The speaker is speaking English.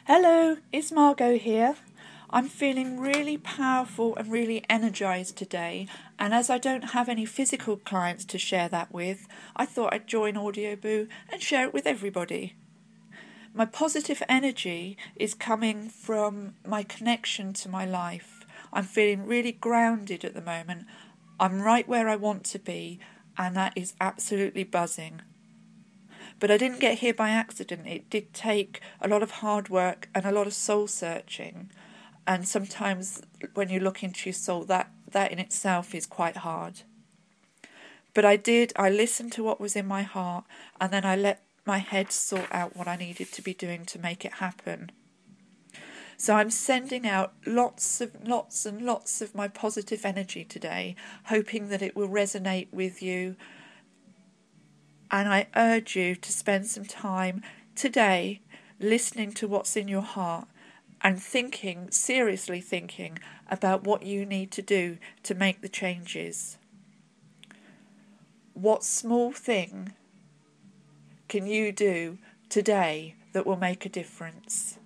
Hello, it's Margot here. I'm feeling really powerful and really energised today, and as I don't have any physical clients to share that with, I thought I'd join Audioboo and share it with everybody. My positive energy is coming from my connection to my life. I'm feeling really grounded at the moment. I'm right where I want to be, and that is absolutely buzzing. But I didn't get here by accident. It did take a lot of hard work and a lot of soul searching. And sometimes when you look into your soul, that in itself is quite hard. But I listened to what was in my heart, and then I let my head sort out what I needed to be doing to make it happen. So I'm sending out lots and lots of my positive energy today, hoping that it will resonate with you. And I urge you to spend some time today listening to what's in your heart and seriously thinking about what you need to do to make the changes. What small thing can you do today that will make a difference?